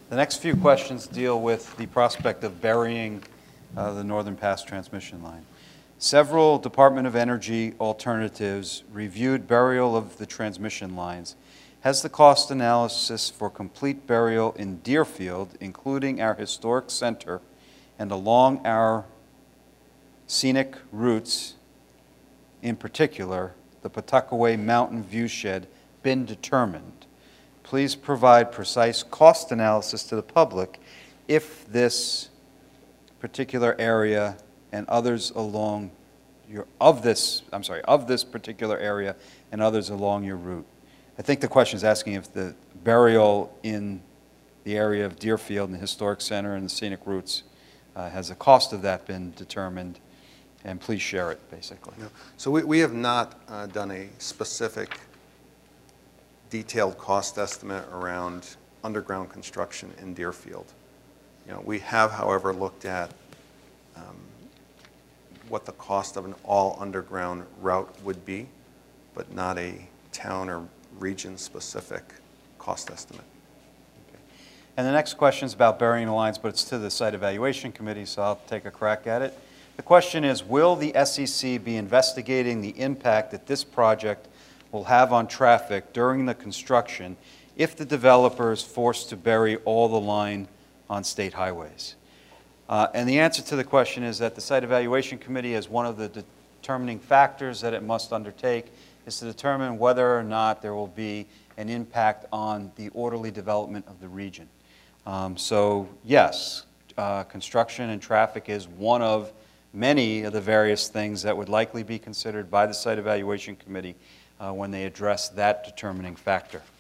The next few questions deal with the prospect of burying the Northern Pass transmission line. Several Department of Energy alternatives reviewed burial of the transmission lines. Has the cost analysis for complete burial in Deerfield, including our historic center and along our scenic routes, in particular, the Pawtuckaway Mountain Viewshed, been determined? Please provide precise cost analysis to the public if this particular area and others along of this particular area and others along your route. I think the question is asking if the burial in the area of Deerfield and the Historic Center and the scenic routes, has the cost of that been determined, and please share it, basically. No. So we have not done a specific detailed cost estimate around underground construction in Deerfield. We have, however, looked at what the cost of an all underground route would be, but not a town or region specific cost estimate. Okay. And the next question is about burying the lines, but it's to the Site Evaluation Committee, so I'll take a crack at it. The question is, will the SEC be investigating the impact that this project will have on traffic during the construction if the developer is forced to bury all the line on state highways? And the answer to the question is that the Site Evaluation Committee, as one of the determining factors that it must undertake, is to determine whether or not there will be an impact on the orderly development of the region. So yes, construction and traffic is one of many of the various things that would likely be considered by the Site Evaluation Committee when they address that determining factor.